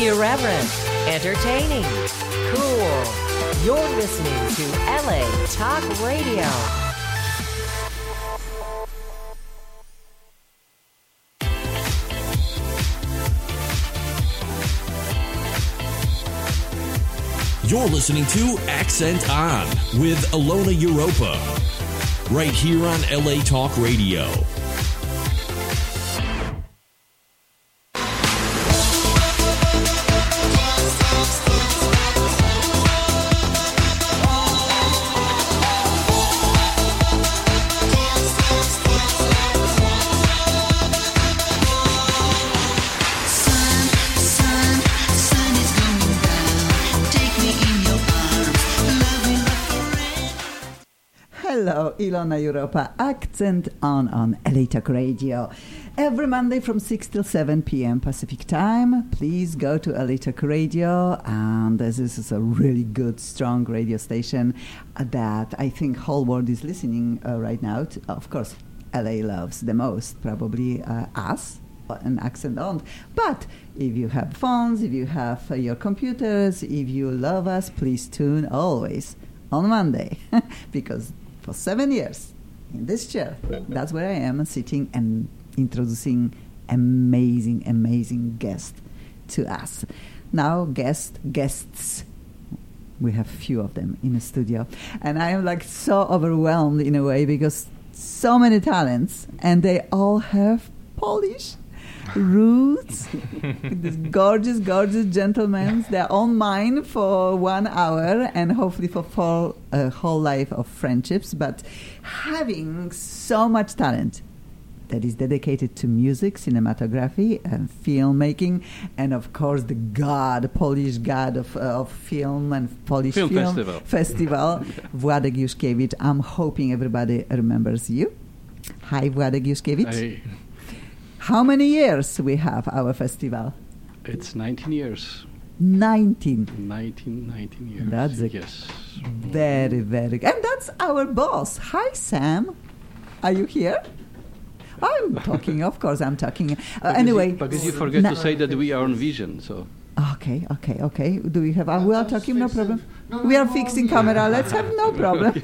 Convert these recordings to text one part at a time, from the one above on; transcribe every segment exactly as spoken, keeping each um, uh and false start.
Irreverent, entertaining, cool. You're listening to L A Talk Radio. You're listening to Accent On with Ilona Europa, right here on L A Talk Radio. Hello, Ilona Europa, Accent On on L A Talk Radio. Every Monday from six till seven p.m. Pacific Time, please go to L A Talk Radio. And this is a really good, strong radio station that I think whole world is listening uh, right now. To, of course, L A loves the most, probably uh, us, an Accent On. But if you have phones, if you have uh, your computers, if you love us, please tune always on Monday because for seven years in this chair, that's where I am sitting and introducing amazing, amazing guests to us. Now, guest, guests, we have few of them in the studio. And I am like so overwhelmed in a way because so many talents and they all have Polish roots. These gorgeous, gorgeous gentlemen. They're all mine for one hour and hopefully for full, a whole life of friendships. But having so much talent that is dedicated to music, cinematography, and filmmaking, and of course the god, Polish god of, uh, of film and Polish Film, film Festival, festival Władek Juszkiewicz. I'm hoping everybody remembers you. Hi, Władek Juszkiewicz. I, How many years we have our festival? it's nineteen years. nineteen. nineteen, nineteen years. That's a yes. Very, very good. And that's our boss. Hi, Sam. Are you here? I'm talking, of course, I'm talking. Uh, Because anyway. you, because you forget na- to say that we are on Vision, so. Okay, okay, okay. Do we have... Uh, we are talking, no problem. We are fixing camera. Let's have no problem.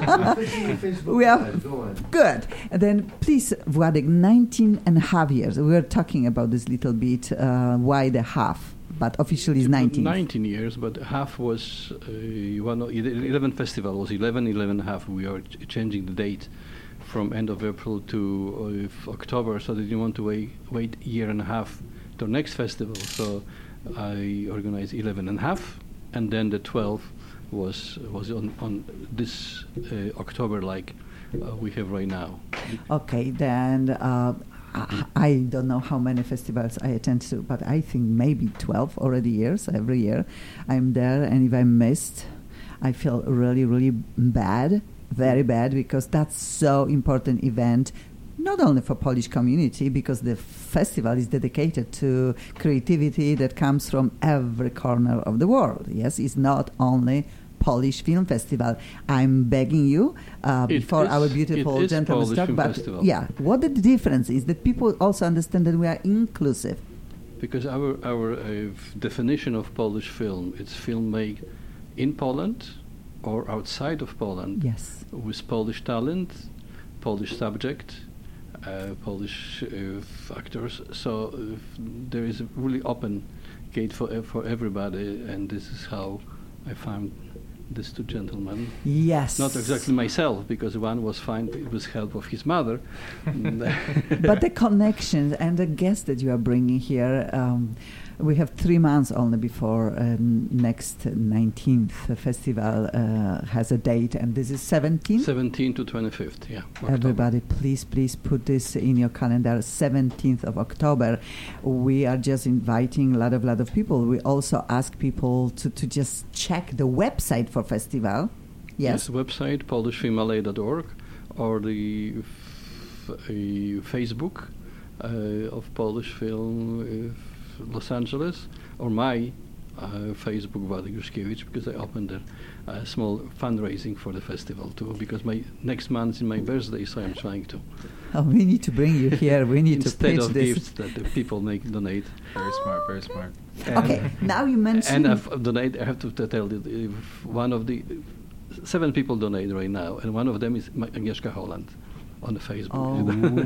We are good. And then, please, Władek, nineteen and a half years. We were talking about this little bit. Uh, why the half? But officially it's nineteen. nineteen years, but half was uh, one. of- eleven festival was eleven, eleven and a half. We are ch- changing the date from end of April to uh, October, so they didn't want to wait wait a year and a half to next festival. So I organized eleven and a half, and then the twelve was was on on this uh, October, like uh, we have right now. Okay, then uh, I, I don't know how many festivals I attend to, but I think maybe twelve already years. Every year I'm there, and if I missed, I feel really, really bad, very bad, because that's so important event, not only for Polish community, because the festival is dedicated to creativity that comes from every corner of the world. Yes, it's not only Polish Film Festival. I'm begging you, uh, It before is- our it beautiful is gentlemen Polish talk, Film but Festival. yeah, what the difference is that people also understand that we are inclusive. Because our our uh, f- definition of Polish film, it's film made in Poland or outside of Poland Yes. with Polish talent, Polish subject, uh, Polish uh, f- actors. So uh, f- there is a really open gate for ev- for everybody, and this is how I found these two gentlemen. Yes. Not exactly myself, because one was found with help of his mother. But the connections and the guests that you are bringing here, um, we have three months only before uh, next nineteenth festival uh, has a date, and this is seventeenth. seventeenth to twenty-fifth, yeah. October. Everybody, please, please put this in your calendar. seventeenth of October. We are just inviting a lot of, lot of people. We also ask people to, to just check the website for festival. Yes. Yes, website polish film l a dot org or the f- uh, Facebook uh, of Polish Film uh, Los Angeles, or my uh, Facebook Władek Juszkiewicz, because I opened a, a small fundraising for the festival too, because my next month is my birthday, so I'm trying to. Oh, we need to bring you here. We need to Instead pitch of this. gifts that the people make donate. Very smart, very smart. Okay, now you mentioned. And I've donate. I have to t- tell you, if one of the seven people donate right now, and one of them is Ma- Agnieszka Holland on the Facebook. Oh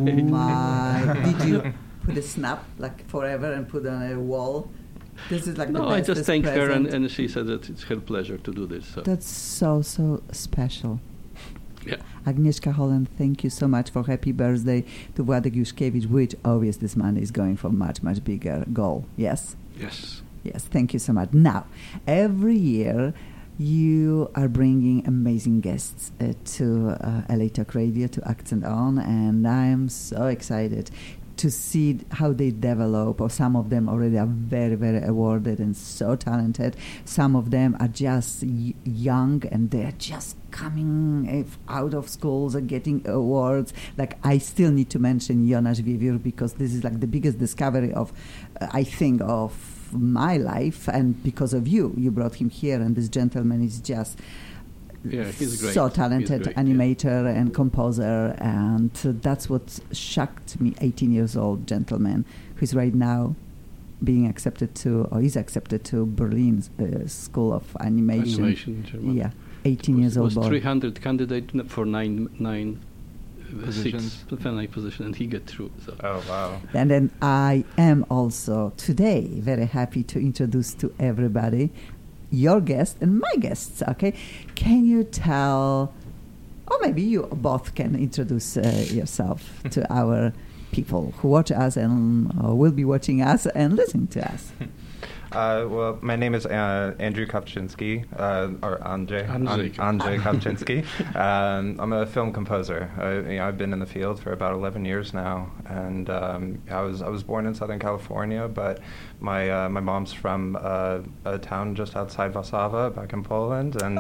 my! Did you put a snap like forever and put on a wall? This is like no, the I bestest just thanked her, and, present. and she said that it's her pleasure to do this. So. That's so so special. Yeah. Agnieszka Holland, thank you so much for happy birthday to Władek Juszkiewicz, which obviously this money is going for much much bigger goal. Yes. Yes. Yes, thank you so much. Now, every year you are bringing amazing guests uh, to uh, L A Talk Radio, to Accent On, and I am so excited to see how they develop, or some of them already are very, very awarded and so talented. Some of them are just y- young and they're just coming if out of schools and getting awards. Like, I still need to mention Jonas Wiewiór, because this is like the biggest discovery of, uh, I think, of my life, and because of you. You brought him here, and this gentleman is just Yeah, he's great. so He's talented great, animator and composer, and uh, that's what shocked me. eighteen years old gentleman who's right now being accepted to, or is accepted to, Berlin uh, School of Animation. Animation in Germany. Yeah, eighteen was, years old was boy. three hundred candidates for nine nine uh, Positions. six nine position, and he got through. So. Oh, wow. And then I am also today very happy to introduce to everybody your guest and my guests. Okay, can you tell, or maybe you both can introduce uh, yourself to our people who watch us and uh, will be watching us and listening to us? Uh, well, my name is uh, Andrew Kopczynski, uh, or Andrzej. Andrzej. An- Andrzej Kopczynski. um, I'm a film composer. I, you know, I've been in the field for about eleven years now, and um, I was I was born in Southern California, but my uh, my mom's from uh, a town just outside Warszawa, back in Poland, and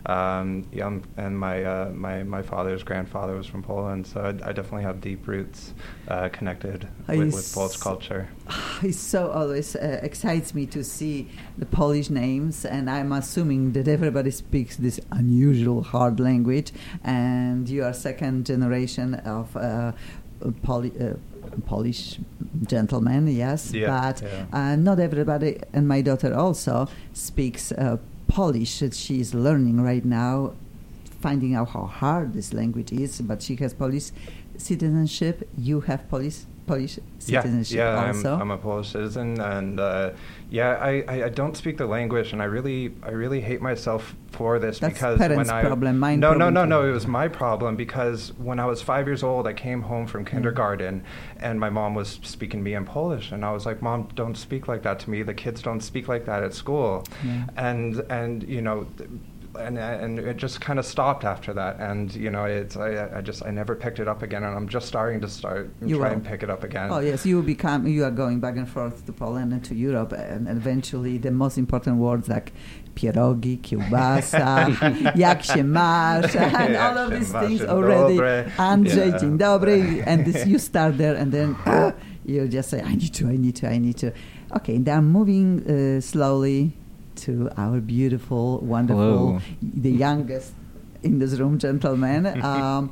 um, yeah, um, and my uh, my my father's grandfather was from Poland, so I, I definitely have deep roots uh, connected with, with Polish culture. It so always uh, excites me to see the Polish names, and I'm assuming that everybody speaks this unusual hard language, and you are second generation of uh, Poli- uh, Polish gentlemen, yes, Yeah, but yeah. Uh, not everybody, and my daughter also speaks uh, Polish. She is learning right now, finding out how hard this language is, but she has Polish citizenship. You have Polish Polish citizenship yeah, yeah, also. I'm, I'm a Polish citizen, and uh, yeah, I, I, I don't speak the language, and I really I really hate myself for this. That's because parents' when I problem, mine no problem no no too. no it was my problem, because when I was five years old, I came home from kindergarten, and my mom was speaking to me in Polish, and I was like, Mom, don't speak like that to me. The kids don't speak like that at school, Yeah. and and you know. Th- And, and it just kind of stopped after that, and you know, it's I, I just I never picked it up again, and I'm just starting to start You try will. and pick it up again. Oh yes, you will become. You are going back and forth to Poland and to Europe, and eventually the most important words like pierogi, kiełbasa, jak się masz, and Jak all of się these masz, things dzień already. dobry. Andrzej, Yeah. dzień dobry, and this, you start there, and then uh, you just say, I need to, I need to, I need to. Okay, now moving uh, slowly to our beautiful, wonderful, Hello. the youngest in this room, gentleman. Um,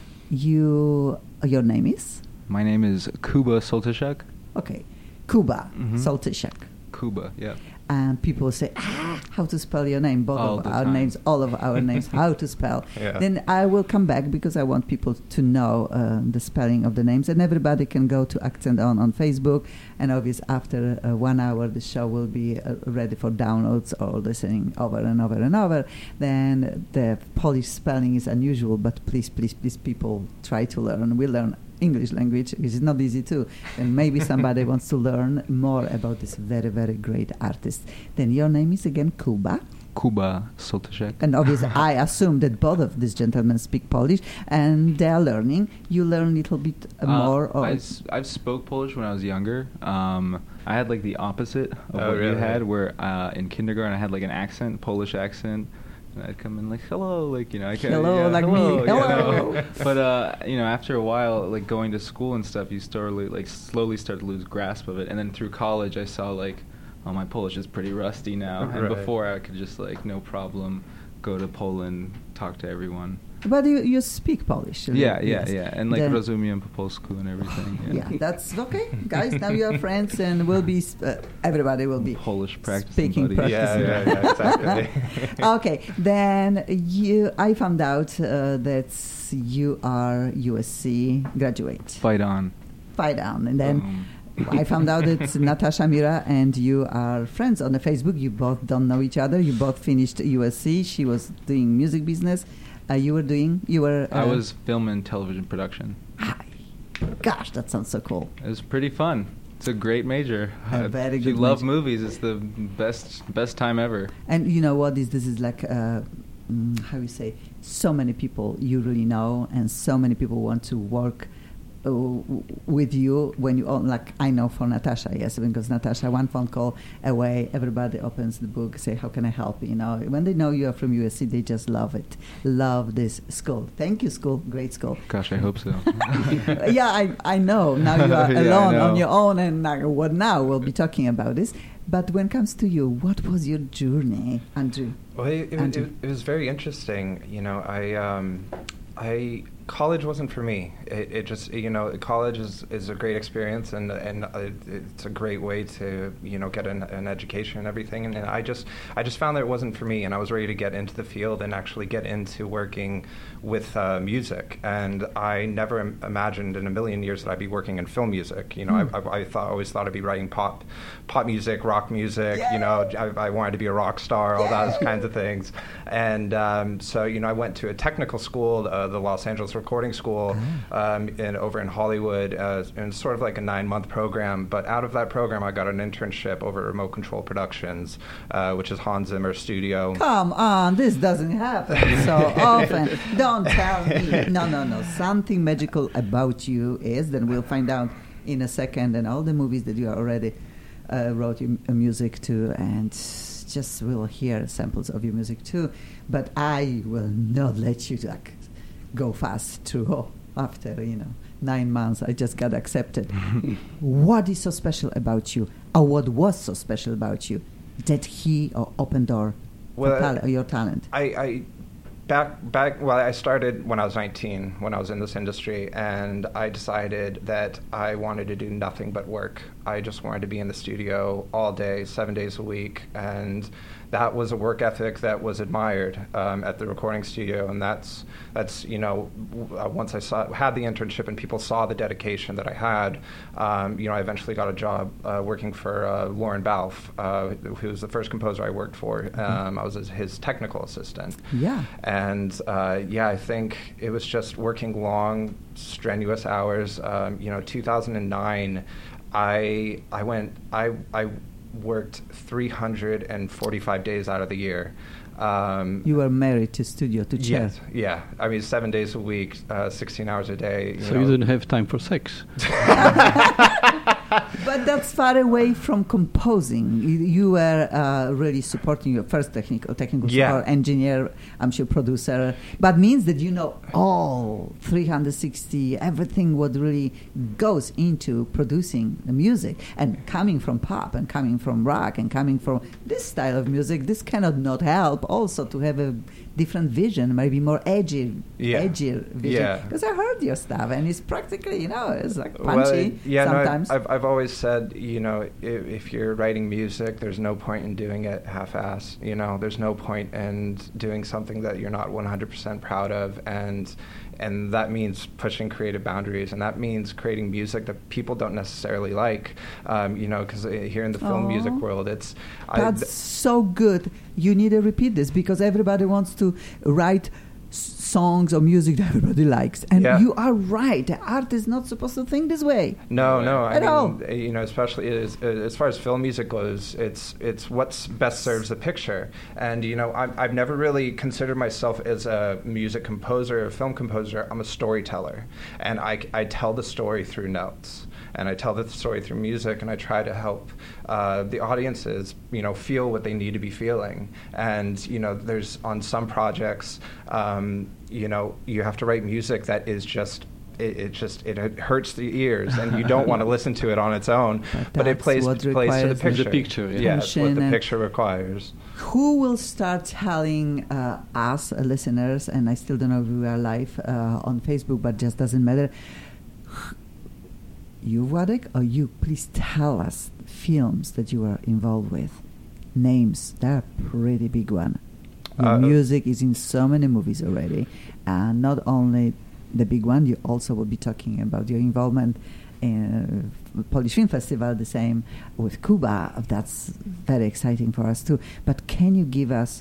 you, your name is? My name is Kuba Soltysiak. Okay, Kuba Mhm. Soltysiak. Kuba, yeah. And people say, ah, how to spell your name? Both All of the our time. names, all of our names, how to spell. Yeah. Then I will come back because I want people to know uh, the spelling of the names. And everybody can go to Accent On on Facebook. And obviously, after uh, one hour, the show will be uh, ready for downloads or listening over and over and over. Then the Polish spelling is unusual, but please, please, please, people try to learn. We learn English language, which is not easy too. And maybe somebody wants to learn more about this very, very great artist. Then your name is again Kuba. Kuba Soltysiak. And obviously, I assume that both of these gentlemen speak Polish, and they are learning. You learn a little bit uh, Uh, more. Or I, s- I spoke Polish when I was younger. Um, I had like the opposite of Oh, what you really? had, where uh, in kindergarten I had like an accent, Polish accent. And I'd come in like, hello, like, you know, I kinda, Hello, yeah, like me, hello, you hello. know. But, uh, you know, after a while, like going to school and stuff, you start to, like, slowly start to lose grasp of it. And then through college, I saw like, oh, my Polish is pretty rusty now. And Right. before I could just like no problem go to Poland, talk to everyone. But you, you speak Polish. Yeah, yeah, yes. yeah. And like Then- rozumiem po polsku and everything. Yeah, that's okay, guys. Now you are friends, and we'll be. Sp- uh, everybody will be Polish practicing speaking. buddies. Yeah, practicing. yeah, yeah, exactly. Okay, then you. I found out uh, that you are U S C graduate. Fight on. Fight on, and then. Um, I found out that Natasha Mira and you are friends on the Facebook. You both don't know each other. You both finished U S C. She was doing music business. Uh, you were doing. You were. Uh, I was film and television production. Gosh, that sounds so cool. It was pretty fun. It's a great major. A Uh, very if you good love major. movies, it's the best best time ever. And you know what? This this is like uh, mm, how you say. So many people you really know, and so many people want to work uh, w- with you when you own. Like I know for Natasha, yes, because Natasha, one phone call away, everybody opens the book, say, "How can I help?" You know, when they know you are from U S C, they just love it, love this school. Thank you, school, great school. Gosh, I hope so. Yeah, I, I know. Now you are Yeah, I alone on know. your own, and now, what now? We'll be talking about this. But when it comes to you, what was your journey, Andrew? Well, it, it, Andrew. it, it was very interesting. You know, I, um, I college wasn't for me. It, it just, you know, college is, is a great experience, and and uh, it's a great way to, you know, get an, an education and everything. And, and I just, I just found that it wasn't for me, and I was ready to get into the field and actually get into working with uh, music. And I never im- imagined in a million years that I'd be working in film music. You know, Mm. I, I, I thought, always thought I'd be writing pop, pop music, rock music. You know, I, I wanted to be a rock star, all those kinds of things. And um, so, you know, I went to a technical school, uh, the Los Angeles Recording School, um, in, over in Hollywood, uh, and sort of like a nine-month program. But out of that program, I got an internship over at Remote Control Productions, uh, which is Hans Zimmer studio. Come on, this doesn't happen so often. Don't tell me. No, no, no. Something magical about you is, then we'll find out in a second, and all the movies that you already uh, wrote your m- music to, and just we'll hear samples of your music too. But I will not let you like go fast through. Oh, after you know nine months, I just got accepted. What is so special about you, or what was so special about you, that he or opened door Well, for tal- your talent? I, I back back well I started when I was nineteen, when I was in this industry, and I decided that I wanted to do nothing but work. I just wanted to be in the studio all day, seven days a week, and that was a work ethic that was admired um, at the recording studio. And that's that's you know w- uh, once I saw had the internship and people saw the dedication that I had, um, you know I eventually got a job uh, working for uh, Lauren Balfe, uh, who was the first composer I worked for. Um, I was his, his technical assistant. Yeah. And uh, yeah, I think it was just working long, strenuous hours. Um, you know, two thousand nine, I I went I I worked three hundred forty-five days out of the year. Um, You were married to studio, to chair. yes, yeah. I mean, seven days a week, uh, sixteen hours a day. You So know. you didn't have time for sex. But that's far away from composing. You, you were uh, really supporting your first technical technical Yeah. support engineer, I'm sure producer. But means that you know all three hundred sixty, everything what really goes into producing the music. And coming from pop and coming from rock and coming from this style of music, this cannot not help also to have a different vision, maybe more edgy, Yeah. edgier vision. Yeah. Because I heard your stuff, and it's practically, you know, it's like Well, punchy yeah, sometimes. No, I've, I've I've always said, you know, if, if you're writing music, there's no point in doing it half-ass. You know, there's no point in doing something that you're not one hundred percent proud of, and and that means pushing creative boundaries, and that means creating music that people don't necessarily like. Um, you know, because here in the film Aw. music world, it's That's I, so good. You need to repeat this because everybody wants to write s- songs or music that everybody likes. And Yeah. you are right. The art is not supposed to think this way. No, no. I At mean, all. uh, you know, especially as, as far as film music goes, it's it's what's best serves the picture. And you know, I'm, I've never really considered myself as a music composer, a film composer. I'm a storyteller, and I, I tell the story through notes, and I tell the story through music, and I try to help uh, the audiences, you know, feel what they need to be feeling. And you know, there's on some projects, um, you know, you have to write music that is just it, it just it, it hurts the ears, and you don't want to listen to it on its own. But But, it that's plays what plays to the requires picture. the picture, yeah. Yeah, it's what the Attention and- picture requires. Who will start telling uh, us, uh, listeners, and I still don't know if we are live uh, on Facebook, but just doesn't matter. You, Władek, or you, please tell us films that you are involved with. Names, they're a pretty big one. Your Uh, music is in so many movies already. And not only the big one, you also will be talking about your involvement in uh, Polish Film Festival, the same with Cuba. That's very exciting for us too. But can you give us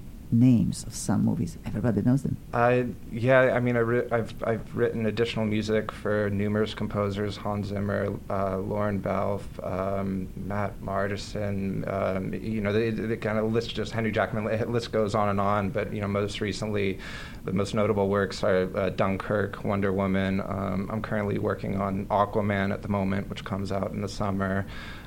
names of some movies? Everybody knows them. I yeah, I mean, I ri- I've I've written additional music for numerous composers: Hans Zimmer, uh, Lauren Balfe, um, Matt Martison. Um, you know, the, the kind of list just Henry Jackman. The list goes on and on. But you know, most recently, the most notable works are uh, Dunkirk, Wonder Woman. Um, I'm currently working on Aquaman at the moment, which comes out in the summer.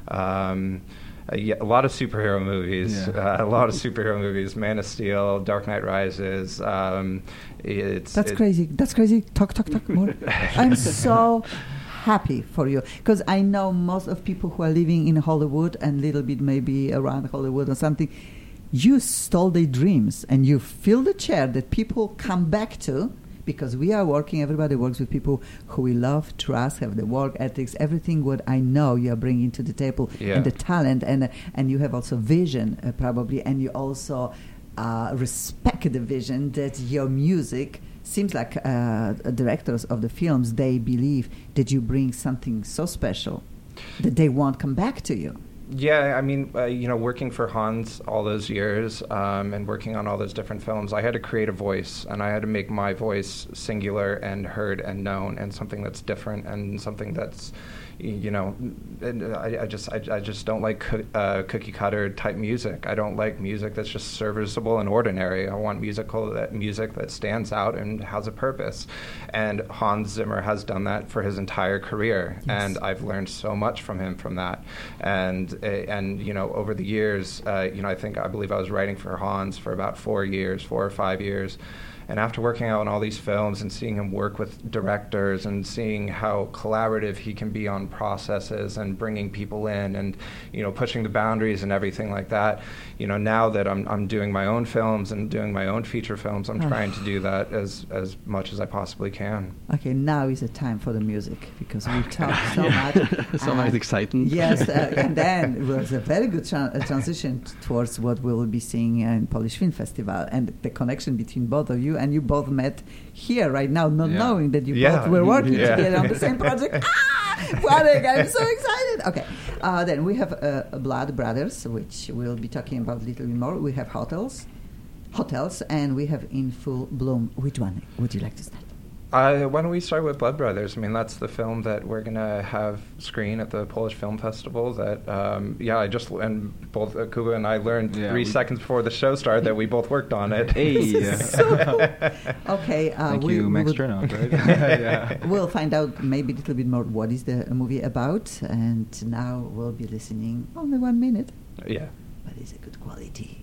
Um, Uh, yeah, a lot of superhero movies. Yeah. Uh, a lot of superhero movies. Man of Steel, Dark Knight Rises. Um, it's That's it- crazy. That's crazy. Talk, talk, talk more. I'm so happy for you because I know most of people who are living in Hollywood and little bit maybe around Hollywood or something. You stole their dreams and you fill the chair that people come back to because we are working. Everybody works with people who we love, trust, have the work ethics, everything what I know you are bringing to the table, Yeah. and the talent, and uh, and you have also vision uh, probably, and you also uh, respect the vision that your music seems like uh, directors of the films, they believe that you bring something so special that they won't come back to you. Yeah, I mean, uh, you know, working for Hans all those years um, and working on all those different films, I had to create a voice, and I had to make my voice singular and heard and known, and something that's different and something that's, y- you know, and I, I just I, I just don't like coo- uh, cookie cutter type music. I don't like music that's just serviceable and ordinary. I want musical that music that stands out and has a purpose. And Hans Zimmer has done that for his entire career, Yes. and I've learned so much from him from that. And uh, and you know, over the years, uh, you know, I think I believe I was writing for Hans for about four years, four or five years. And after working out on all these films and seeing him work with directors and seeing how collaborative he can be on processes and bringing people in and, you know, pushing the boundaries and everything like that, you know, now that I'm I'm doing my own films and doing my own feature films, I'm Oh. trying to do that as, as much as I possibly can. Okay, now is the time for the music because we talked so Yeah. much. So much and excitement. Yes, uh, and then it was a very good tra- uh, transition t- towards what we will be seeing uh, in Polish Film Festival and the connection between both of you. And you both met here right now, not Yeah. knowing that you Yeah. both were working Yeah. together on the same project. Ah, Władek, I'm so excited. Okay, uh, then we have uh, Blood Brothers, which we'll be talking about a little bit more. We have Hotels, Hotels, and we have In Full Bloom. Which one would you like to start? Uh, why don't we start with Blood Brothers? I mean, that's the film that we're going to have screen at the Polish Film Festival. That, um, yeah, I just, and both uh, Kuba and I learned Yeah, three we- seconds before the show started that we both worked on it. Hey. So cool. Okay, uh, Thank we, you, we Max would- Chernoff, right? Yeah. We'll find out maybe a little bit more what is the movie about, and now we'll be listening only one minute, Yeah. but it's a good quality.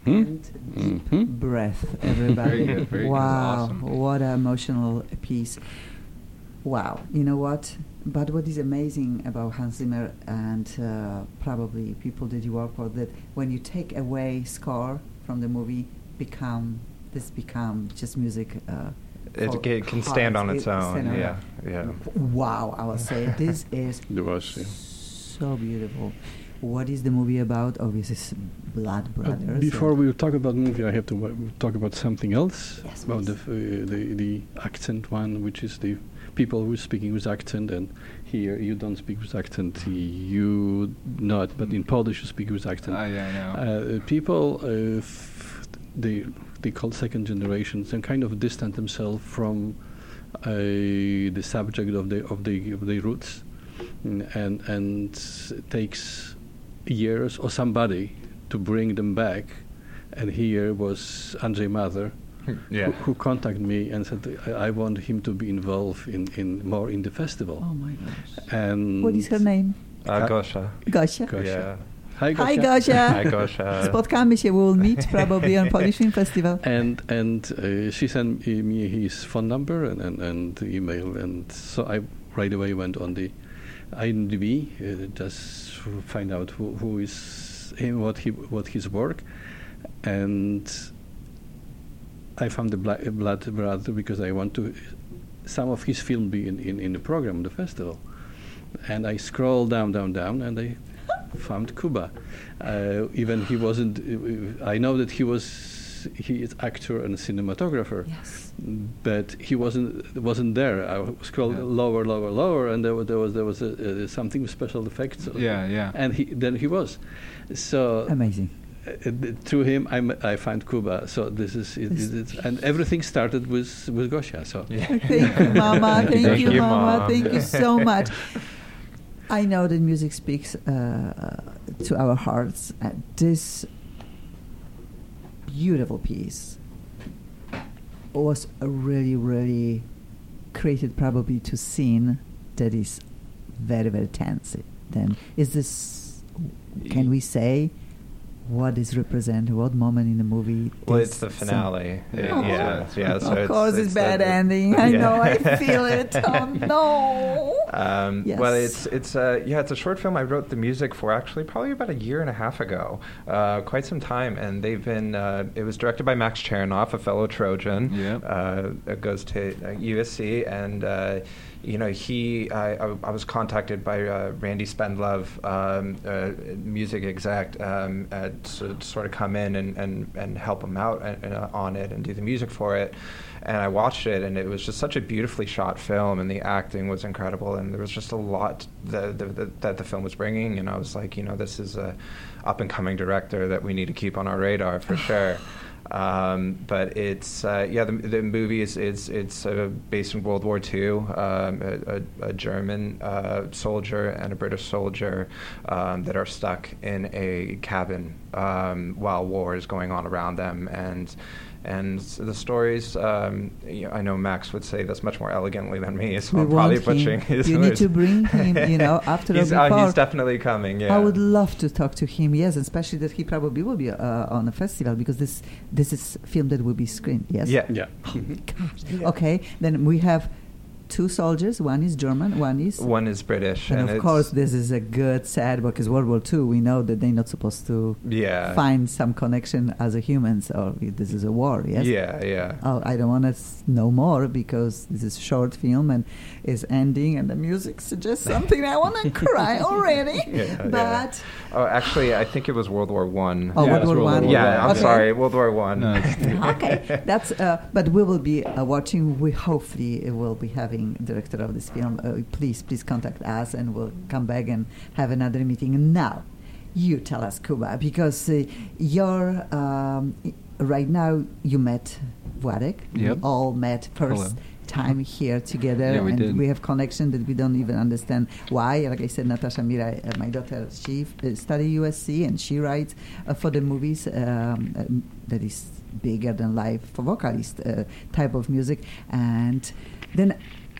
and deep Mhm. breath, everybody. Very good, very good. Wow, Awesome. what an emotional piece. Wow, you know what? But what is amazing about Hans Zimmer and uh, probably people that you work for, that when you take away score from the movie, become this become just music. Uh, It, for it can stand hearts. on its It own. stand on Yeah, it. yeah. Wow, I will say this is There was, yeah. so beautiful. What is the movie about? Obviously, it's Blood Uh, Brothers. before and- we talk about movie, I have to w- talk about something else. Yes, about the, please. f- uh, the the accent one, which is the people who are speaking with accent, and here you don't speak with accent. You not, but in Polish you speak with accent. Ah, yeah, I know. Uh, people, uh, f- they they call second generation, some kind of distance themselves from uh, the subject of the of the of the roots, Mm, and and it takes years or somebody to bring them back. And here was Andrzej Mather, Yeah. who, who contacted me and said, I, I want him to be involved in, in more in the festival. Oh my gosh. And What is her name? Uh, Gosha. Gosia. Gosia. Yeah. Hi, Hi, Gosia. Gosia. Hi, Gosha. Spotkamy się, we will meet probably on Polish Film Festival. And and uh, she sent me me his phone number and, and, and the email, and so I right away went on the I M D B uh, just to find out who, who is him, what he what his work, and I found the Black, Blood Brother because I want to some of his film be in, in, in the program, the festival, and I scrolled down, down, down, and I found Kuba. Uh, even he wasn't. Uh, I know that he was. He is actor and cinematographer, Yes. but he wasn't wasn't there. I scrolled Yeah. lower, lower, lower, and there was there was there was a, uh, something with special effects. Yeah, yeah. And he then he was. So Amazing. uh, th- through him, I m- I found Kuba. So this is it, This- it, it's- and everything started with with Gosia. So Thank you, Mama. Thank, Thank you, you, Mama. Mom. Thank you so much. I know that music speaks uh, to our hearts. Uh, this beautiful piece was a really, really created probably to scene that is very, very tense. Then is this? Can we say what is represent? What moment in the movie? Well, this it's the song- finale. Oh. Yeah, yeah. yeah so of course, it's, the- bad the- ending. I yeah. know. I feel it. Oh no. Um, Yes. Well, it's it's uh, yeah, it's a short film I wrote the music for actually probably about a year and a half ago, uh, quite some time, and they've been. Uh, it was directed by Max Chernoff, a fellow Trojan. Yep. Uh, it goes to uh, U S C, and uh, you know he. I, I, I was contacted by uh, Randy Spendlove, um, uh, music exec, um, uh, to sort of come in and, and, and help him out and, and, uh, on it and do the music for it. And I watched it, and it was just such a beautifully shot film, and the acting was incredible, and there was just a lot that the, the, that the film was bringing. And I was like, you know, this is a up-and-coming director that we need to keep on our radar for sure. Um, but it's uh, yeah, the, the movie is it's it's uh, based in World War Two. Um, a, a, a German uh, soldier and a British soldier um, that are stuck in a cabin um, while war is going on around them, and. And the stories, um, you know, I know Max would say this much more elegantly than me, so We I'm probably want him. butchering his You need words. to bring him, you know, after he's, or uh, before. he's definitely coming, yeah. I would love to talk to him, yes, especially that he probably will be uh, on a festival because this this is a film that will be screened, yes? Yeah. yeah. Gosh. Okay, then we have two soldiers. One is German, one is... One is British. and, and of it's- course, this is a good, sad, because World War Two, we know that they're not supposed to Yeah. find some connection as a humans, or this is a war, yes? Yeah, yeah. Oh, I don't want to s- know more because this is a short film and is ending, and the music suggests something. I want to cry already. Yeah, but yeah. Oh, actually, I think it was World War One. oh, Yeah, World it's War World One. War Yeah, One. I'm Okay. sorry, World War One. No, it's- Okay, that's. Uh, but we will be uh, watching. We hopefully will be having director of this film. Uh, please, please contact us, and we'll come back and have another meeting. Now, you tell us, Kuba, because uh, you're um, i- right now. You met Władek. Yep. We all met first Hello. time here together, Yeah, we and did. we have connection that we don't even understand why. Like I said, Natasha Mira, uh, my daughter, she uh, studied U S C, and she writes uh, for the movies um, um, that is bigger than life for vocalist uh, type of music. And then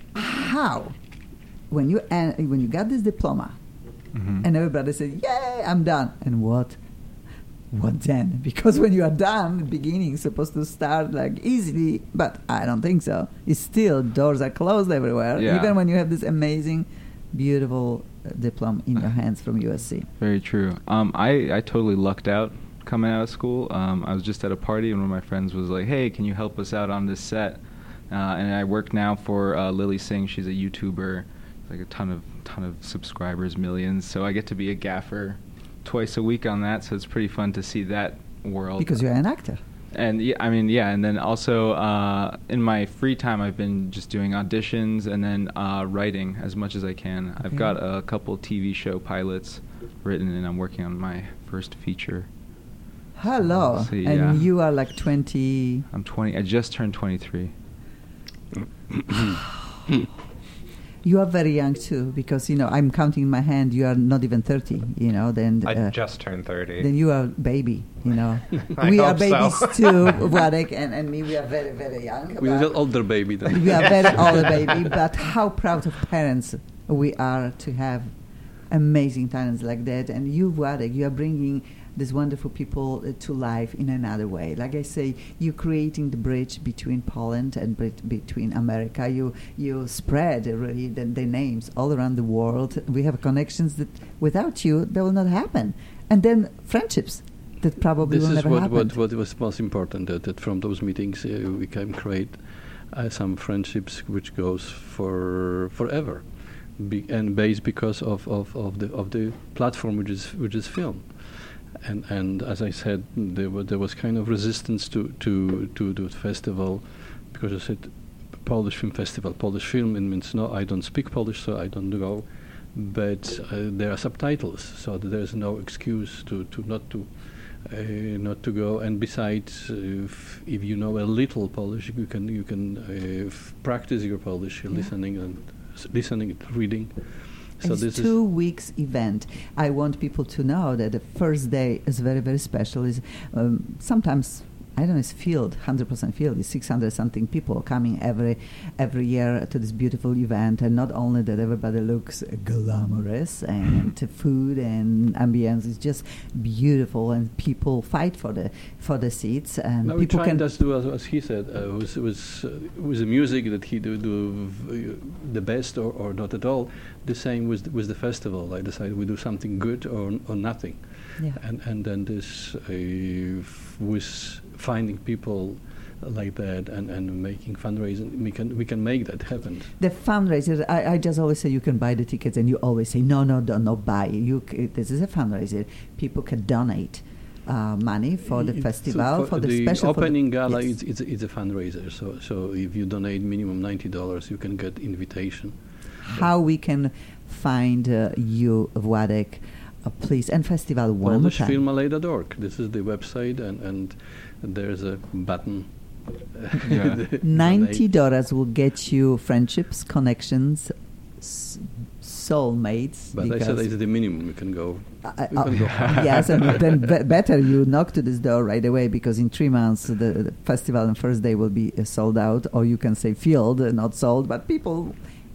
how, when you uh, when you got this diploma, Mhm. and everybody said, "Yay, I'm done," and what what then? Because when you are done, the beginning is supposed to start like easily, but I don't think so. It's still, doors are closed everywhere, Yeah. even when you have this amazing, beautiful uh, diploma in your hands from U S C. Very true. Um, I, I totally lucked out coming out of school. Um, I was just at a party, and one of my friends was like, hey, can you help us out on this set? Uh, and I work now for uh, Lily Singh. She's a YouTuber, like a ton of ton of subscribers, millions. So I get to be a gaffer twice a week on that. So it's pretty fun to see that world. Because you're an actor. And yeah, I mean, yeah, and then also uh, in my free time, I've been just doing auditions and then uh, writing as much as I can. I've Okay. got a couple T V show pilots written, and I'm working on my first feature. Hello. So, and yeah. you are like twenty. I'm twenty. I just turned twenty-three. You are very young too, because you know I'm counting in my hand. You are not even thirty. You know, then I uh, just turned thirty. then you are baby. You know, I we are hope babies so. too. Władek and, and me, we are very very young. We're but the older baby then. we are very old baby. But how proud of parents we are to have amazing talents like that. And you, Władek, you are bringing these wonderful people uh, to life in another way. Like I say, you're creating the bridge between Poland and bet- between America. You you spread uh, really the, the names all around the world. We have connections that without you, that will not happen. And then friendships that probably This will is never what, happen. what, what was most important, that, that from those meetings uh, we can create uh, some friendships which goes for forever, Be, and based because of, of, of the of the platform which is which is film. And and as I said, there, wa- there was kind of resistance to to to the festival, because I said Polish Film Festival, Polish film, it means no, I don't speak Polish, so I don't go. But uh, there are subtitles, so that there's no excuse to, to not to uh, not to go. And besides, uh, if, if you know a little Polish, you can you can uh, f- practice your Polish, Yeah. listening and s- listening, reading. So it's this two weeks event. I want people to know that the first day is very, very special. Is um, sometimes I don't know. It's filled, hundred percent filled. It's six hundred something people coming every every year to this beautiful event, and not only that, everybody looks glamorous, and the food and ambience is just beautiful, and people fight for the for the seats, and No, we people try can. and just do as, as he said, uh, was was uh, with the music that he do, do v- the best or, or not at all. The same with the, with the festival. I decided we do something good or or nothing, Yeah. and and then this uh, f- was finding people like that and, and making fundraising. We can we can make that happen. The fundraiser, I, I just always say you can buy the tickets, and you always say no, no, don't not buy. You c- this is a fundraiser. People can donate uh, money for the It- festival, so for, the, special for the- opening gala. yes. It's, it's it's a fundraiser. So so if you donate minimum ninety dollars, you can get invitation. How we can find uh, you, Władek, uh, please, and festival one more time. Polish Film Malay dot org. This is the website, and, and there's a button. Yeah. Ninety dollars will get you friendships, connections, s- soulmates. But I said because- it's the minimum. You can go. I- You I- can go. yes, and then be- better you knock to this door right away, because in three months the, the festival and first day will be uh, sold out, or you can say filled, uh, not sold, but people.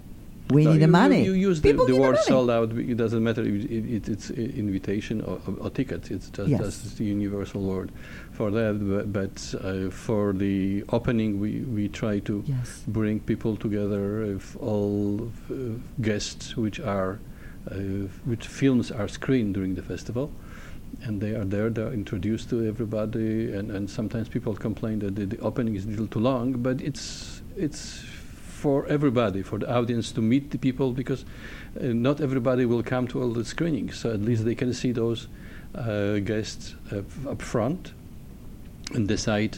We No, need the you- money. You, you use the, People the need word money. sold out. It doesn't matter if it, it, it's i- invitation or, or, or tickets. It's just Yes. just the universal word for that. But, but uh, for the opening, we, we try to Yes. bring people together. If all uh, guests, which are uh, which films are screened during the festival, and they are there, they're introduced to everybody. And, and sometimes people complain that the, the opening is a little too long, but it's it's. for everybody, for the audience to meet the people, because uh, not everybody will come to all the screenings. So at least they can see those uh, guests uh, f- up front and decide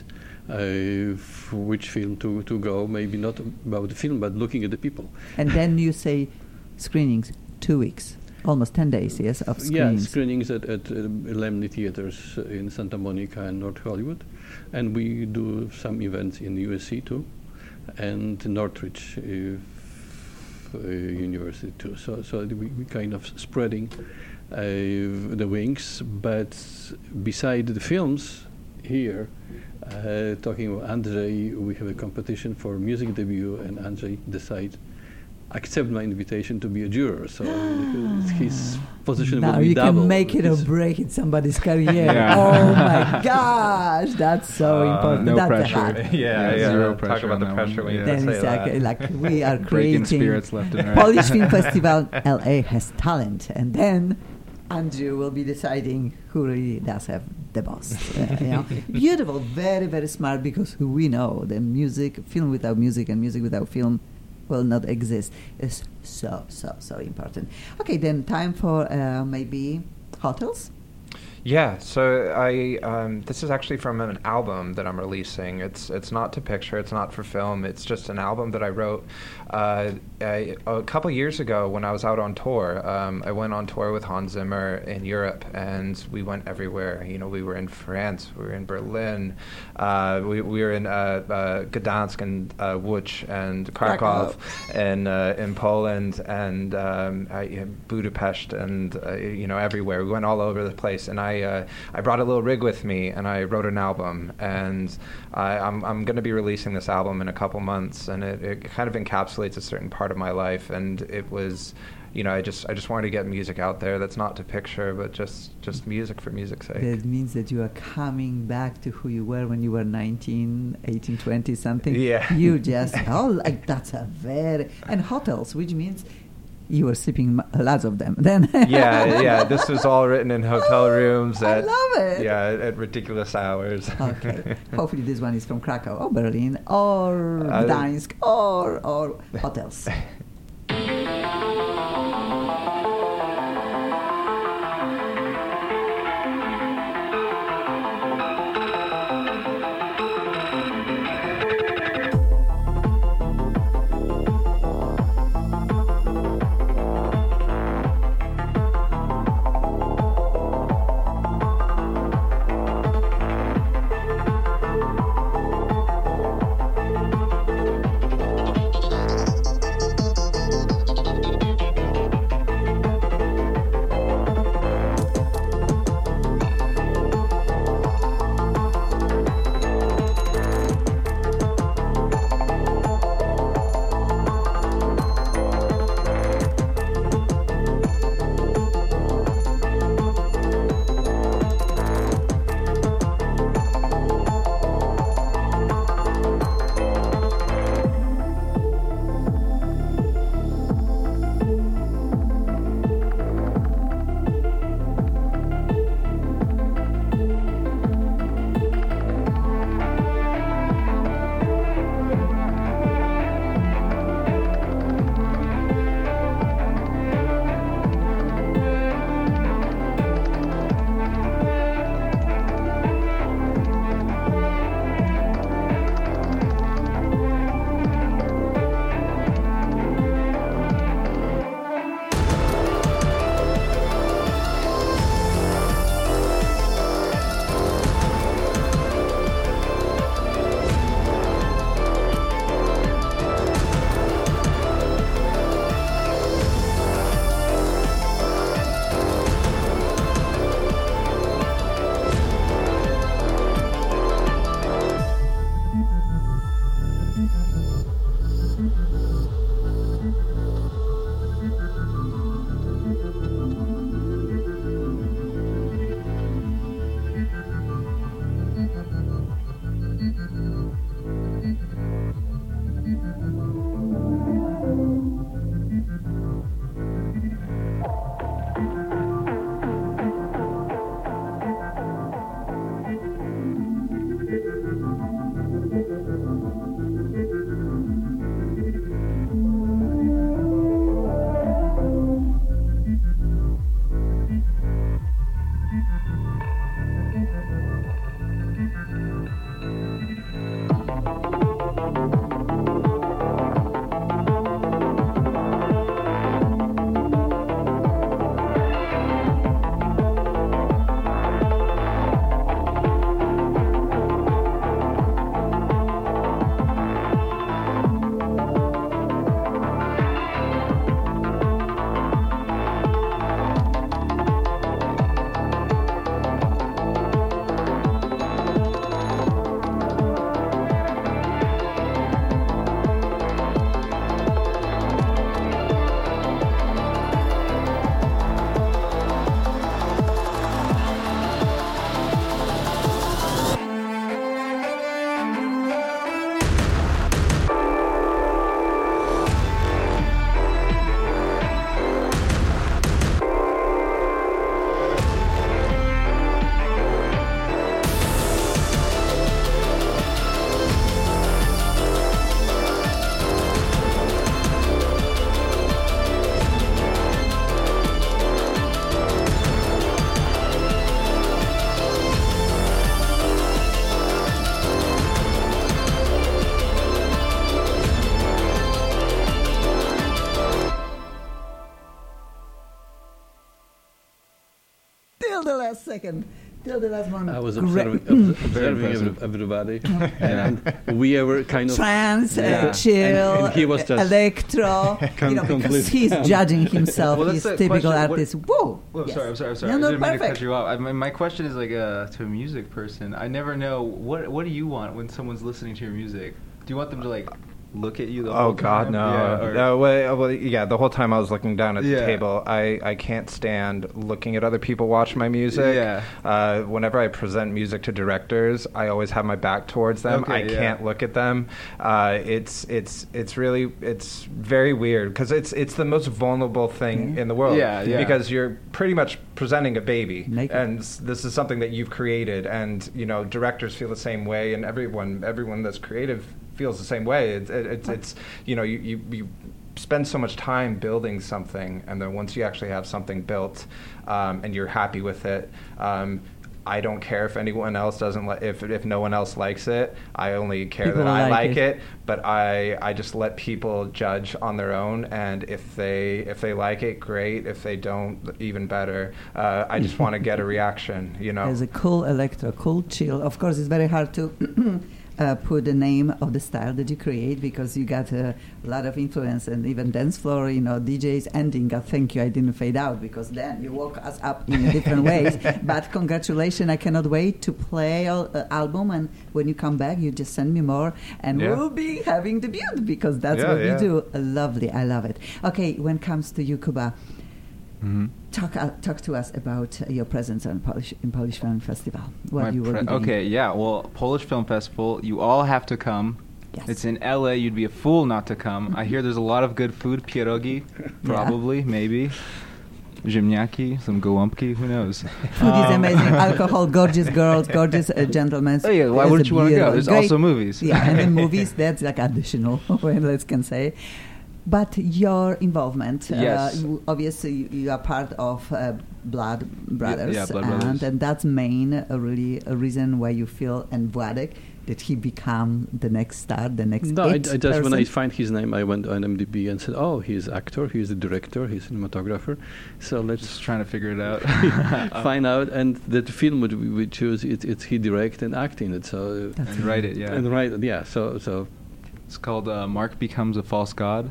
uh, f- which film to, to go. Maybe not about the film, but looking at the people. And then you say screenings, two weeks, almost ten days, yes, of Yeah, screenings. screenings at, at uh, Lemny Theaters uh, in Santa Monica and North Hollywood. And we do some events in U S C too, and Northridge uh, f- uh, University too. So, so we, we kind of spreading uh, the wings. But beside the films here, uh, talking about Andrzej, we have a competition for music debut, and Andrzej decided accept my invitation to be a juror. So his position now will be you double. can make it or His- break in somebody's career. Yeah. Oh my gosh, that's so Uh, important. no That's pressure. hard. yeah, Yeah, yeah. zero Talk pressure about on the that pressure one. when you Yeah. Then say exactly, that. like we are Breaking creating spirits left and right. Polish Film Festival L A has talent, and then Andrew will be deciding who really does have the boss. Uh, you know? Beautiful, very very smart, because we know the music, film without music and music without film will not exist. It's so so so important. Okay, then time for uh, maybe hotels. Yeah, so I um, this is actually from an album that I'm releasing. It's it's not to picture, it's not for film. It's just an album that I wrote uh, a, a couple years ago when I was out on tour. Um, I went on tour with Hans Zimmer in Europe, and we went everywhere. You know, we were in France, we were in Berlin, uh, we, we were in uh, uh, Gdansk and uh, Łódź and Krakow, and uh, in Poland and um, I, Budapest, and uh, you know, everywhere. We went all over the place, and I. Uh, I brought a little rig with me, and I wrote an album, and I, I'm I'm going to be releasing this album in a couple months, and it, it kind of encapsulates a certain part of my life, and it was, you know, I just I just wanted to get music out there that's not to picture, but just just music for music's sake. That means that you are coming back to who you were when you were nineteen, eighteen, twenty something. Yeah. You just, oh, like that's a very, and hotels, which means you were sleeping m- lots of them then. yeah, yeah. This was all written in hotel rooms I at love it. yeah at ridiculous hours. Okay. Hopefully this one is from Krakow or Berlin or Uh, Gdańsk or or hotels. the last second. Till the last moment. I was Great. observing, obs- observing every, everybody, and we were kind of trance, Yeah. uh, chill, And- and he was just electro, com- you know, because complete- he's judging himself. Well, he's that's the typical question. What- artist. Whoa! Well, Yes. sorry, I'm sorry, I'm sorry. No, no, I didn't mean to perfect. cut you off. I, my, my question is like uh, to a music person. I never know what what do you want when someone's listening to your music? Do you want them to like look at you the Oh whole God, time? no! Yeah, or- no well, well, yeah. The whole time I was looking down at Yeah. the table, I, I can't stand looking at other people watch my music. Yeah. Uh, whenever I present music to directors, I always have my back towards them. Okay, I yeah. can't look at them. Uh, it's it's it's really it's very weird because it's it's the most vulnerable thing Yeah. in the world. Yeah, yeah. Because you're pretty much presenting a baby, Naked. and s- this is something that you've created, and you know directors feel the same way, and everyone everyone that's creative feels the same way. It's it, it's it's you know you, you you spend so much time building something, and then once you actually have something built, um, and you're happy with it. Um, I don't care if anyone else doesn't like if if no one else likes it. I only care People that I like like it. it. But I I just let people judge on their own, and if they if they like it, great. If they don't, even better. Uh, I just want to get a reaction, you know. There's a cool electro, cool chill. Of course, it's very hard to uh, put the name of the style that you create because you got a lot of influence and even dance floor, you know, D Js ending. Uh, thank you, I didn't fade out because then you woke us up in different ways. But congratulations, I cannot wait to play our uh, album. And when you come back, you just send me more, and Yeah. we'll be having debut because that's Yeah, what yeah. we do. Uh, lovely, I love it. Okay, when it comes to you, Kuba. Mhm. Talk uh, talk to us about uh, your presence on Polish in Polish Film Festival. What My you will pre- be doing. okay, yeah. Well, Polish Film Festival, you all have to come. Yes. It's in L A. You'd be a fool not to come. I hear there's a lot of good food. Pierogi, probably, maybe. Ziemniaki, some gołąbki, who knows? Food is Um, amazing. Alcohol, gorgeous girls, gorgeous uh, gentlemen. Oh, yeah, why There's wouldn't a you wanna go? beautiful- There's great- also movies. Yeah, and then movies, that's like additional, when let's can say. But your involvement, Yes. uh, you, obviously you, you are part of uh, Blood Brothers, yeah, Blood and, Brothers. and that's main uh, really a reason why you feel, and Władek, that he become the next star, the next No, I, I it just when I person. find his name, I went on M D B and said, "Oh, he's actor, he's the director, he's cinematographer." So let's Just trying to figure it out. find out. And that film would we, we choose, it, it's he direct and act in it. So That's and write it, yeah. and right, yeah. So so It's called uh, Mark Becomes a False God.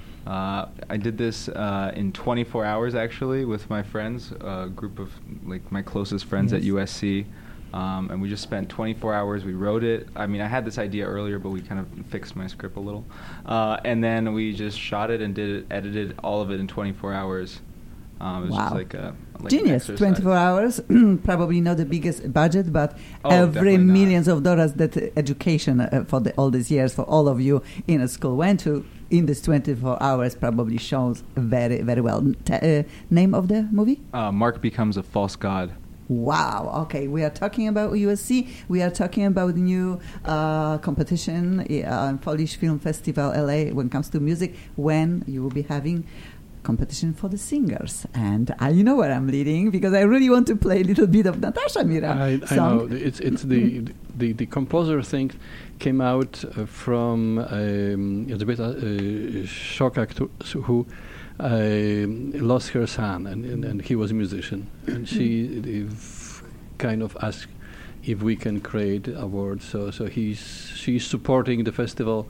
Uh, I did this uh, in twenty-four hours, actually, with my friends, a group of like my closest friends at Yes. U S C, um, and we just spent twenty-four hours. We wrote it. I mean, I had this idea earlier, but we kind of fixed my script a little, uh, and then we just shot it and did it, edited all of it in twenty-four hours. Um, it was just Wow. like a like an Genius, exercise. twenty-four hours, probably not the biggest budget, but Oh, every definitely not. millions of dollars that uh, education uh, for the, all these years, for all of you in a school went to, in this twenty-four hours probably shows very, very well. T- uh, name of the movie? Uh, Mark Becomes a False God. Wow. Okay, we are talking about U S C. We are talking about the new uh, competition, uh, Polish Film Festival L A. When it comes to music, when you will be having competition for the singers, and I, you know where I'm leading because I really want to play a little bit of Natasha Mira I, I song. know it's it's the the the composer thing came out uh, from um, Elżbieta uh, Szokak, to- who um lost her son, and, and and he was a musician, and she uh, kind of asked if we can create awards. So so he's she's supporting the festival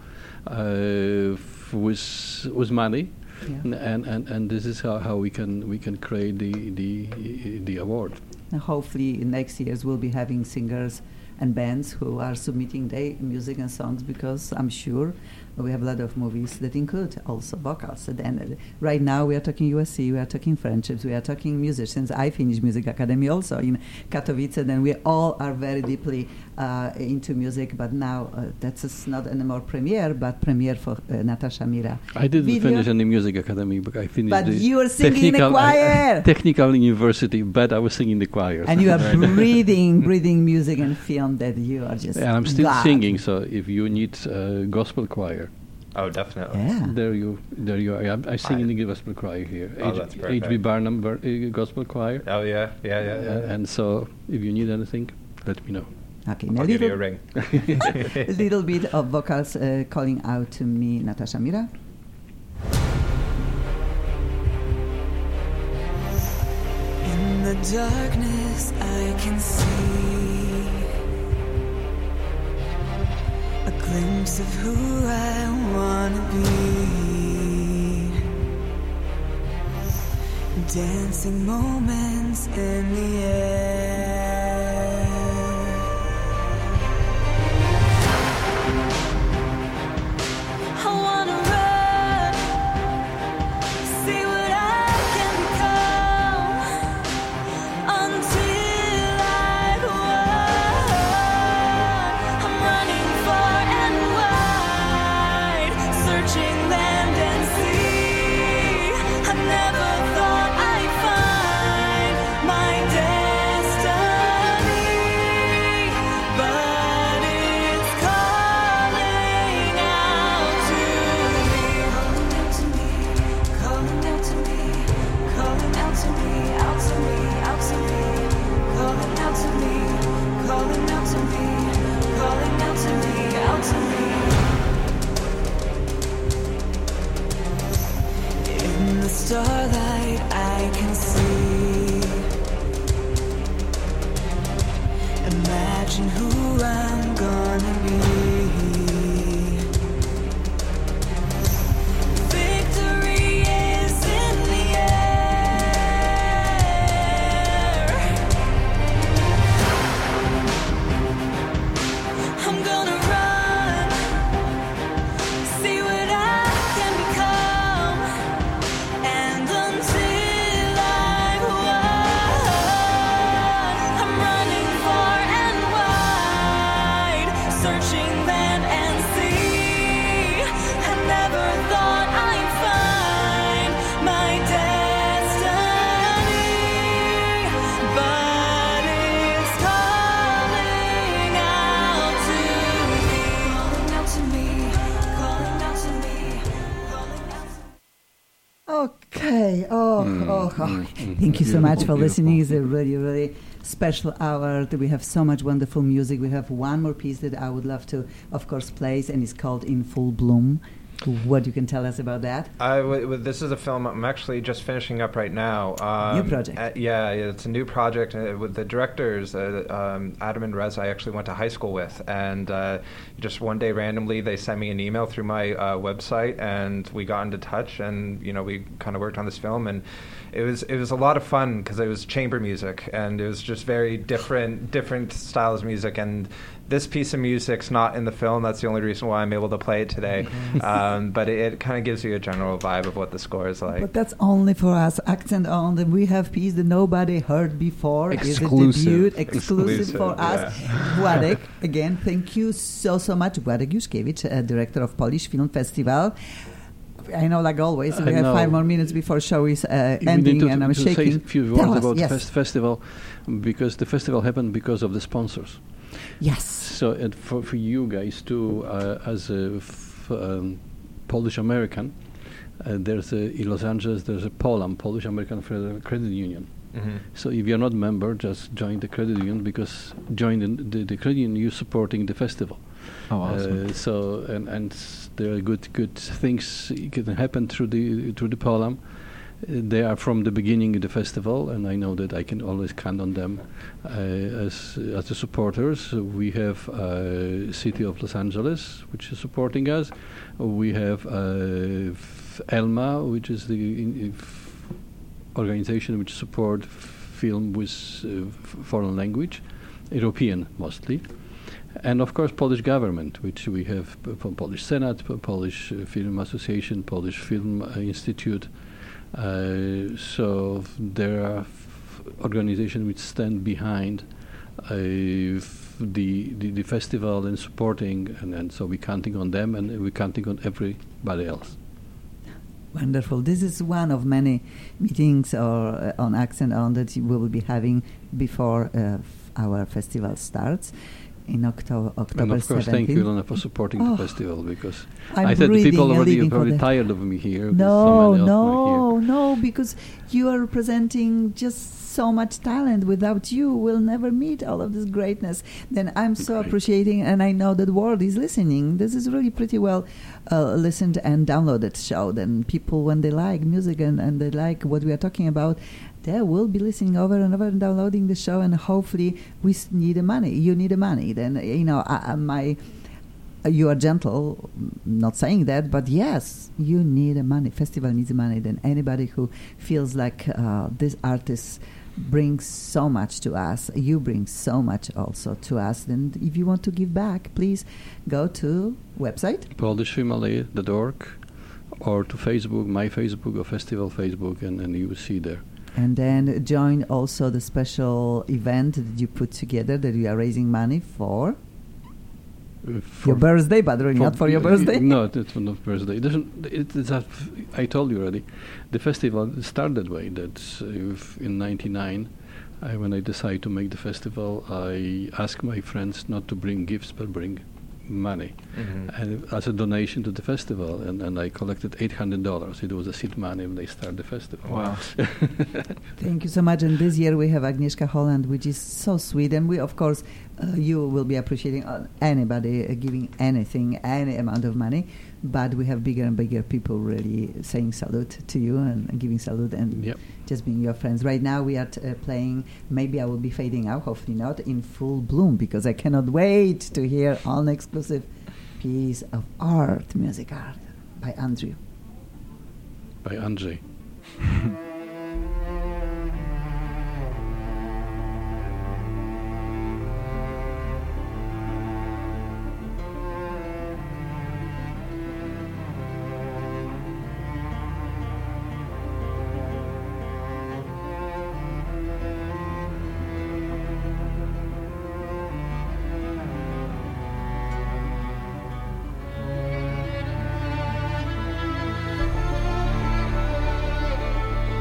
uh, f- with with money. Yeah. N- And, and and this is how, how we can we can create the the the award. And hopefully in next years we'll be having singers and bands who are submitting their music and songs, because I'm sure we have a lot of movies that include also vocals. And then, uh, right now we are talking U S C, we are talking friendships, we are talking musicians. I finished Music Academy also in Katowice, then we all are very deeply uh, into music, but now uh, that's is not anymore premiere, but premiere for uh, Natasha Mira. I didn't Video. finish any music academy, but I finished But the you were singing in the technical, choir! technical university, but I was singing the choir. And you are breathing, breathing music and film that you are just And I'm still God. singing, so if you need uh, gospel choir, Oh, definitely. Yeah. there you there you are. I, I sing I- in the gospel choir here. Oh, H- that's H B perfect. Barnum Bar- uh, Gospel Choir. Oh yeah, yeah, yeah, yeah. Uh, and so if you need anything, let me know. Okay, I'll a give you little, a ring. a little bit of vocals uh, calling out to me, Natasha Mira. In the darkness this I can see a glimpse of who I wanna be. Dancing moments in the air. I wanna run, see what I can become until I've won. I'm running far and wide, searching land and sea. I never thought I'd find my destiny, but it's calling out to me, calling out to me, calling out to me, out to me, out to me, calling out to me, calling out to me, calling out to me, out to me. In the starlight I can see, imagine who I'm gonna be. Victory is in the air. I'm gonna run, see what I can become, and until I've won, I'm running far and wide, searching land and sea. I never thought I'd find my destiny, but it's calling out to me, calling out to me, calling out to me, calling out to me. Okay. Oh, oh, oh. Thank you so much for listening. It's a really, really special hour. We have so much wonderful music. We have one more piece that I would love to, of course, play, and it's called In Full Bloom. What you can tell us about that? I w- w- this is a film I'm actually just finishing up right now. Um, New project. uh, yeah, it's a new project uh, with the directors, uh, um, Adam and Reza, I actually went to high school with. And uh, just one day randomly, they sent me an email through my uh, website, and we got into touch, and you know we kind of worked on this film. And it was it was a lot of fun because it was chamber music, and it was just very different different styles of music. And this piece of music's not in the film. That's the only reason why I'm able to play it today. um, but it, it kind of gives you a general vibe of what the score is like. But that's only for us. Accent on. The, we have piece that nobody heard before. Exclusive. Is a debut, exclusive, Exclusive, for us. Władek, again, thank you so, so much. Władek Juszkiewicz, uh, director of Polish Film Festival. I know, like always, we I have know. five more minutes before show is uh, We ending, need to, and I'm to shaking. say a few Tell words us, about yes. the fest- festival, because the festival happened because of the sponsors. Yes. So and for, for you guys too, uh, as a f- um, Polish American, uh, there's a, in Los Angeles there's a POLAM, Polish American Federal Credit Union. Mm-hmm. So if you're not a member, just join the credit union, because join the, the, the credit union, you're supporting the festival. Oh, awesome. Uh, so and and s- there are good good things can happen through the through the POLAM. Uh, they are from the beginning of the festival, and I know that I can always count on them uh, as as the supporters. Uh, we have uh, City of Los Angeles, which is supporting us. We have uh, f- ELMA, which is the in, if organization which support f- film with uh, f- foreign language, European mostly. And of course, Polish government, which we have p- from Polish Senate, p- Polish uh, Film Association, Polish Film uh, Institute. Uh, so f- there are f- organizations which stand behind uh, f- the, the the festival and supporting, and, and so we're counting on them, and we're counting on everybody else. Wonderful. This is one of many meetings or uh, on Accent On that we will be having before uh, f- our festival starts in October. October And of course, thank you, seventeenth. Ilona, for supporting Oh. the festival, because I'm I thought the breathing people and already living for probably the- tired of me here. 'cause No, so many of them are no, no, because you are representing just so much talent. Without you, we'll never meet all of this greatness. Then I'm so Great. appreciating, and I know that the world is listening. This is really pretty well uh, listened and downloaded show. Then people, when they like music and, and they like what we are talking about, they will be listening over and over and downloading the show, and hopefully we s- need the money. You need the money. Then, you know, I, I- my... Uh, you are gentle, not saying that, but yes, you need the money. Festival needs the money. Then anybody who feels like uh, this artist brings so much to us, you bring so much also to us. Then if you want to give back, please go to website. polish film alley dot org or to Facebook, my Facebook or festival Facebook, and, and you will see there. And then join also the special event that you put together that you are raising money for. Uh, for Your birthday, but really not for your birthday. No, it's not birthday. It doesn't, it, it's a, I told you already. The festival started that way. That uh, in ninety-nine, I, when I decided to make the festival, I asked my friends not to bring gifts, but bring money, Mhm. and as a donation to the festival. And, and I collected eight hundred dollars. It was the seed money when they started the festival. Wow. Thank you so much. And this year we have Agnieszka Holland, which is so sweet. And we, of course, uh, you will be appreciating uh, anybody uh, giving anything, any amount of money. But we have bigger and bigger people really saying salute to you and, and giving salute and Yep. just being your friends. Right now we are t- uh, playing, maybe I will be fading out, hopefully not, in full bloom, because I cannot wait to hear an exclusive piece of art, music art, by Andrew. By Andrzej. Thank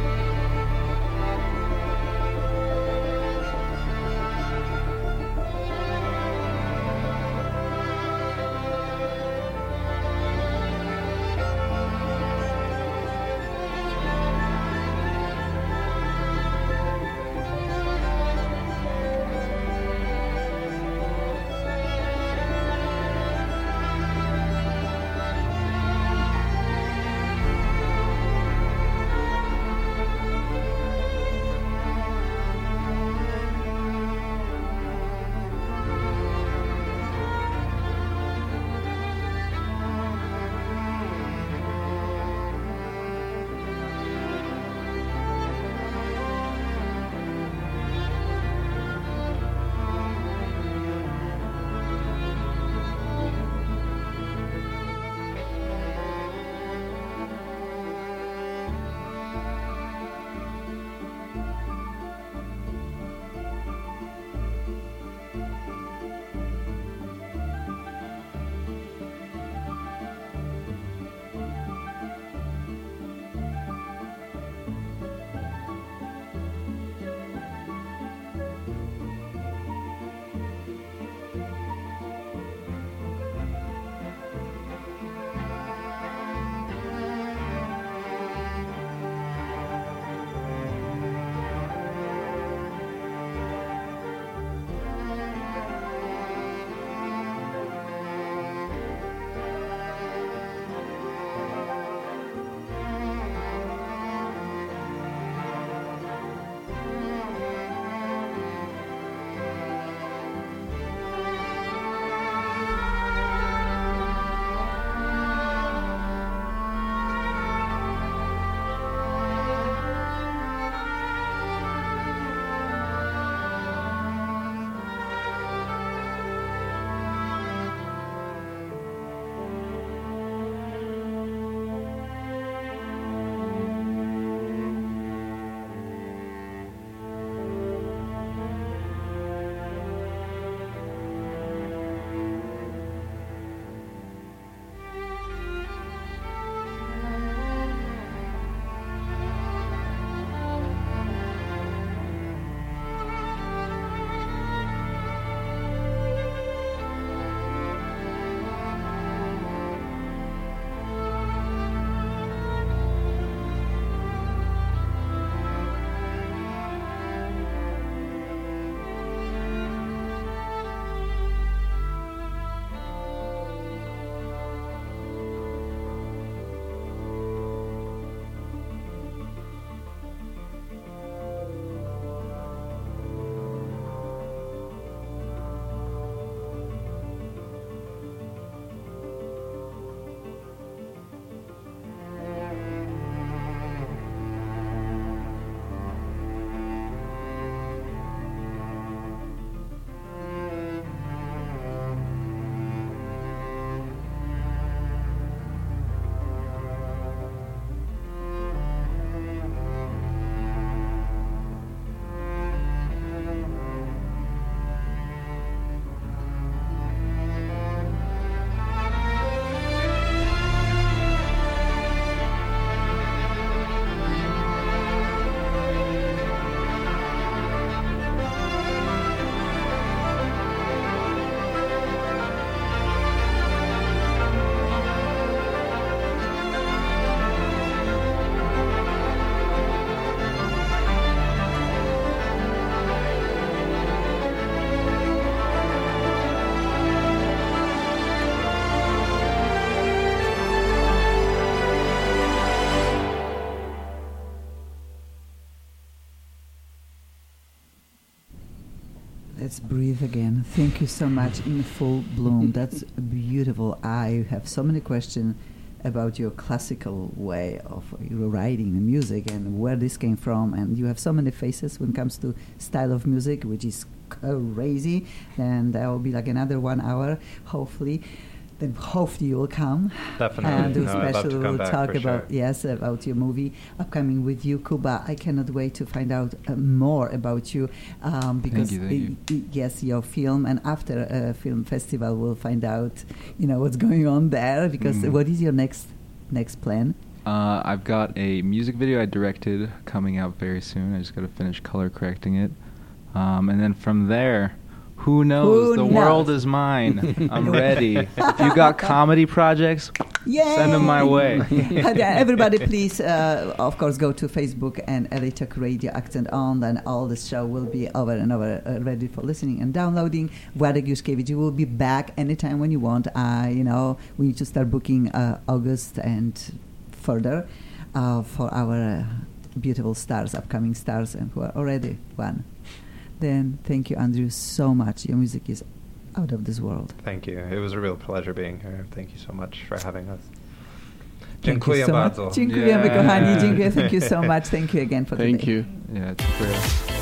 Let's breathe again. Thank you so much. In full bloom. That's beautiful. I have so many questions about your classical way of your writing the music and where this came from. And you have so many faces when it comes to style of music, which is crazy. And that will be like another one hour, hopefully. Then hopefully you will come. Definitely. And do No, I'd love special to come back talk for about sure. yes about your movie upcoming with you, Kuba. I cannot wait to find out uh, more about you um, because you, thank i- i- yes, your film, and after a film festival we'll find out you know what's going on there. Because Mm. what is your next next plan? Uh, I've got a music video I directed coming out very soon. I just got to finish color correcting it. Um, and then from there, who knows? Who the knows? world is mine. I'm ready. If you got comedy projects, Yay! send them my way. And, uh, everybody, please, uh, of course, go to Facebook and L A Talk Radio Accent On. Then all the show will be over and over, uh, ready for listening and downloading. Władek Juszkiewicz, you will be back anytime when you want. Uh, you know, we need to start booking uh, August and further uh, for our uh, beautiful stars, upcoming stars, and who are already one. Then thank you, Andrew, so much. Your music is out of this world. Thank you. It was a real pleasure being here. Thank you so much for having us. Thank you Dziękuję so much. bardzo. Dziękujemy, Yeah. kochani. Dziękuję. Thank you so much. Thank you again for Thank today. you. Yeah, it's great.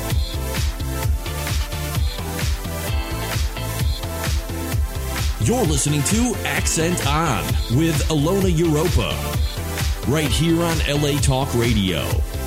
You're listening to Accent On with Alona Europa, right here on L A Talk Radio.